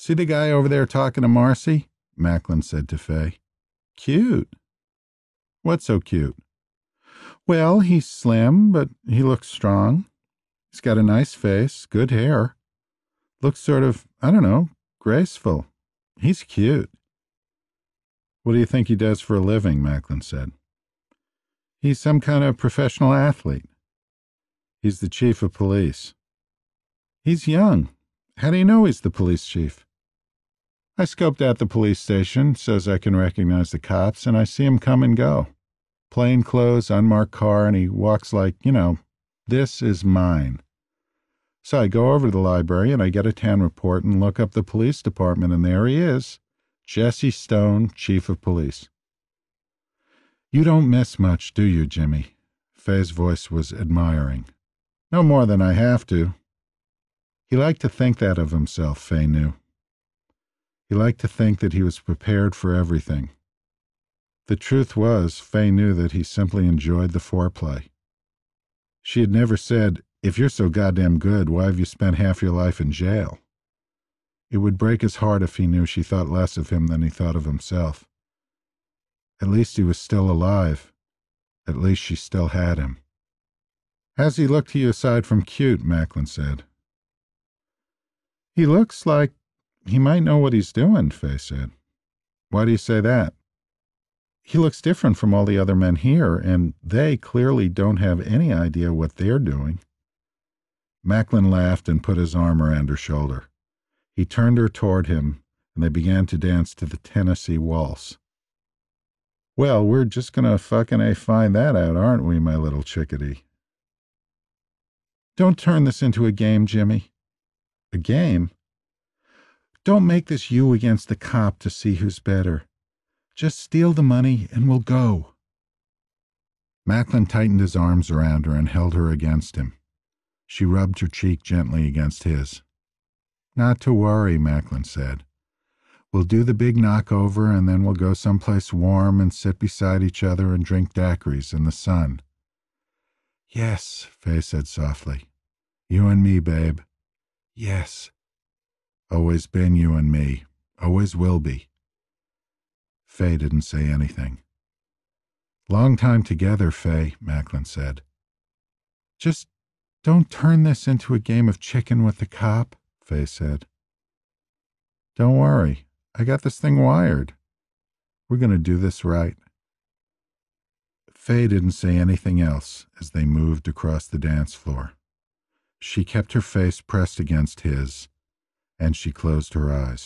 See the guy over there talking to Marcy? Macklin said to Fay. Cute. What's so cute? Well, he's slim, but he looks strong. He's got a nice face, good hair. Looks sort of, I don't know, graceful. He's cute. What do you think he does for a living? Macklin said. He's some kind of professional athlete. He's the chief of police. He's young. How do you know he's the police chief? I scoped out the police station, says I can recognize the cops, and I see him come and go. Plain clothes, unmarked car, and he walks like, this is mine. So I go over to the library and I get a town report and look up the police department, and there he is, Jesse Stone, chief of police. You don't miss much, do you, Jimmy? Fay's voice was admiring. No more than I have to. He liked to think that of himself, Fay knew. He liked to think that he was prepared for everything. The truth was, Fay knew that he simply enjoyed the foreplay. She had never said, if you're so goddamn good, why have you spent half your life in jail? It would break his heart if he knew she thought less of him than he thought of himself. At least he was still alive. At least she still had him. How's he look to you aside from cute? Macklin said. He looks like he might know what he's doing, Fay said. Why do you say that? He looks different from all the other men here, and they clearly don't have any idea what they're doing. Macklin laughed and put his arm around her shoulder. He turned her toward him, and they began to dance to the Tennessee Waltz. Well, we're just going to fucking find that out, aren't we, my little chickadee? Don't turn this into a game, Jimmy. A game? Don't make this you against the cop to see who's better. Just steal the money and we'll go. Macklin tightened his arms around her and held her against him. She rubbed her cheek gently against his. Not to worry, Macklin said. We'll do the big knockover and then we'll go someplace warm and sit beside each other and drink daiquiris in the sun. Yes, Fay said softly. You and me, babe. Yes. Always been you and me. Always will be. Fay didn't say anything. Long time together, Fay, Macklin said. Just don't turn this into a game of chicken with the cop, Fay said. Don't worry. I got this thing wired. We're going to do this right. Fay didn't say anything else as they moved across the dance floor. She kept her face pressed against his, and she closed her eyes.